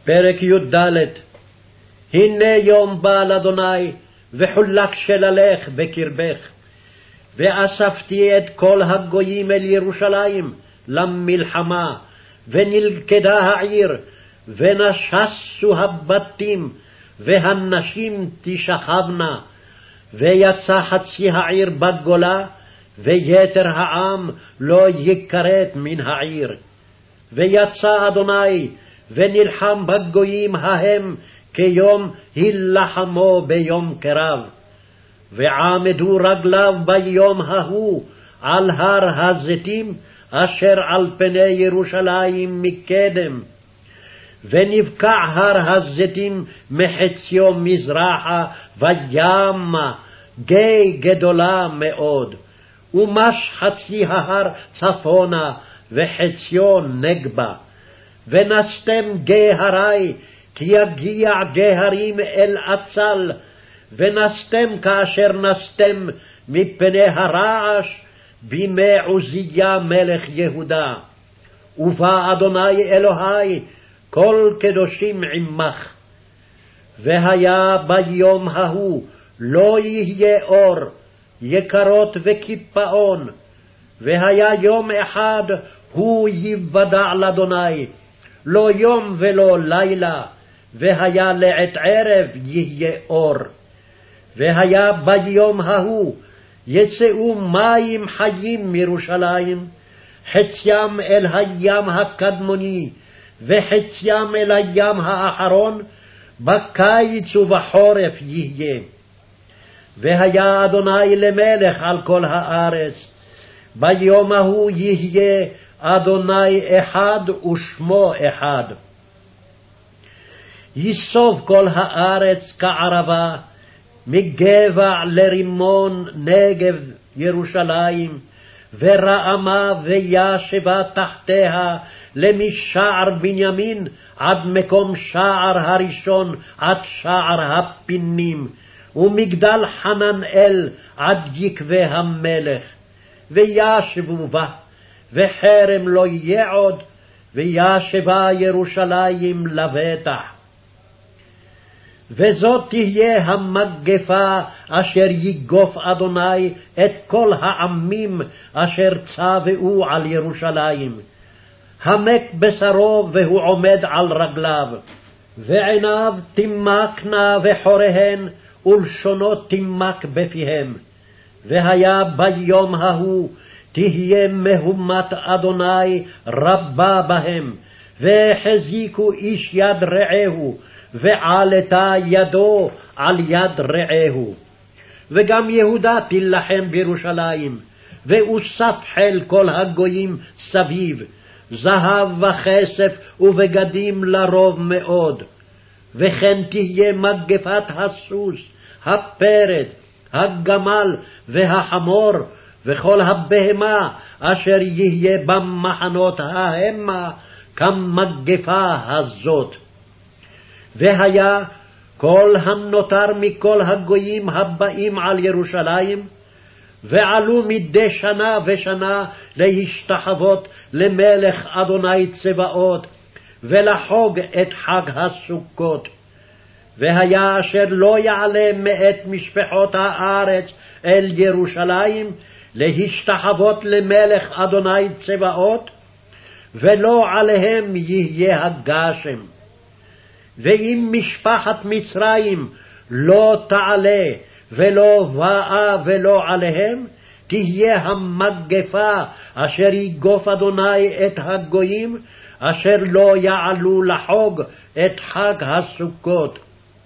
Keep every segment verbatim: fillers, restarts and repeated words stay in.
פרק י"ד. הנה יום בא לאדוני, וחולק שללך בקרבך. ואספתי את כל הגויים אל ירושלים למלחמה, ונלכדה העיר, ונשסו הבתים, והנשים תשכבנה. ויצא חצי העיר בגולה, ויתר העם לא יכרת מן העיר. ויצא אדוני, ונלחם בגויים ההם, כיום הילחמו ביום קרב. ועמדו רגליו ביום ההוא על הר הזיתים, אשר על פני ירושלים מקדם. ונבקע הר הזיתים מחציו מזרחה, וימה גיא גדולה מאוד. ומש חצי ההר צפונה, וחציו נגבה. ונסתם גיא הרי, כי יגיע גיא הרים אל עצל, ונסתם כאשר נסתם מפני הרעש בימי עוזיה מלך יהודה. ובא אדוני אלוהי, כל קדושים עמך. והיה ביום ההוא לא יהיה אור, יקרות וקיפאון. והיה יום אחד הוא יוודע לאדוני, לא יום ולא לילה, והיה לעת ערב יהיה אור. והיה ביום ההוא יצאו מים חיים מירושלים, חציים אל הים הקדמוני, וחציים אל הים האחרון, בקיץ ובחורף יהיה. והיה אדוני למלך על כל הארץ, ביום ההוא יהיה אדוני אחד ושמו אחד. יסוב כל הארץ כערבה, מגבע לרימון נגב ירושלים, ורעמה וישבה תחתיה, למשער בנימין עד מקום שער הראשון, עד שער הפינים, ומגדל חננאל עד יקבי המלך. וישבו בה, וחרם לא יהיה עוד, וישבה ירושלים לבטח. וזאת תהיה המגפה אשר יגוף אדוני את כל העמים אשר צבאו על ירושלים. המק בשרו והוא עומד על רגליו, ועיניו תמקנה וחוריהן, ולשונו תמק בפיהם. והיה ביום ההוא תהיה מהומת אדוני רבה בהם, והחזיקו איש יד רעהו, ועלתה ידו על יד רעהו. וגם יהודה תילחם בירושלים, ואוסף חיל כל הגויים סביב, זהב וכסף ובגדים לרוב מאוד. וכן תהיה מגפת הסוס, הפרד, הגמל והחמור, וכל הבהמה אשר יהיה במחנות ההמה, כמגפה הזאת. והיה כל הנותר מכל הגויים הבאים על ירושלים, ועלו מדי שנה ושנה להשתחוות למלך אדוני צבאות, ולחוג את חג הסוכות. והיה אשר לא יעלה מאת משפחות הארץ אל ירושלים, להשתחוות למלך אדוני צבאות, ולא עליהם יהיה הגשם. ואם משפחת מצרים לא תעלה, ולא באה ולא עליהם, תהיה המגפה אשר יגוף אדוני את הגויים, אשר לא יעלו לחוג את חג הסוכות.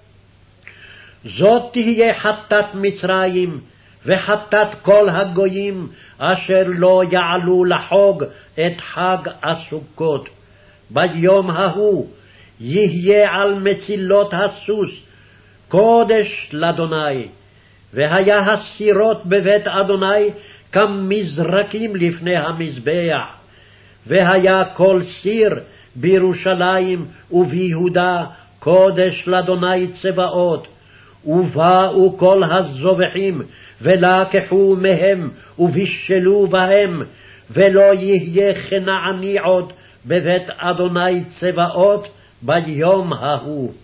זאת תהיה חטאת מצרים, וחטאת כל הגויים, אשר לא יעלו לחוג את חג הסוכות. ביום ההוא יהיה על מצילות הסוס קודש לאדוני. והיה הסירות בבית אדוני כמזרקים לפני המזבח. והיה כל סיר בירושלים וביהודה קודש לאדוני צבאות. ובאו כל הזובחים ולקחו מהם ובישלו בהם, ולא יהיה כנעני עוד בבית אדוני צבאות ביום ההוא.